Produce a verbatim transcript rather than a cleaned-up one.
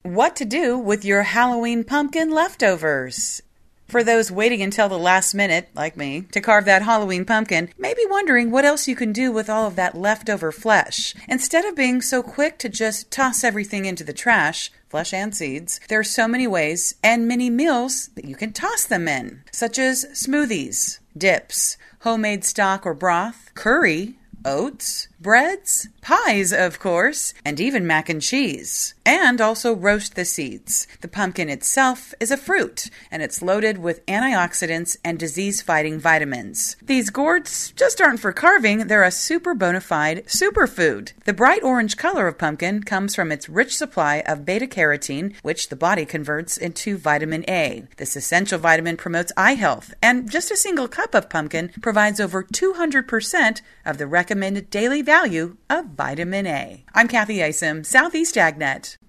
What to do with your Halloween pumpkin leftovers. For those waiting until the last minute, like me, to carve that Halloween pumpkin, may be wondering what else you can do with all of that leftover flesh. Instead of being so quick to just toss everything into the trash, flesh and seeds, there are so many ways and many meals that you can toss them in, such as smoothies, dips, homemade stock or broth, curry, oats, breads, pies, of course, and even mac and cheese. And also roast the seeds. The pumpkin itself is a fruit, and it's loaded with antioxidants and disease-fighting vitamins. These gourds just aren't for carving, they're a super bona fide superfood. The bright orange color of pumpkin comes from its rich supply of beta-carotene, which the body converts into vitamin A. This essential vitamin promotes eye health, and just a single cup of pumpkin provides over two hundred percent of the recommended daily value of vitamin A. I'm Kathy Isom, Southeast AgNet.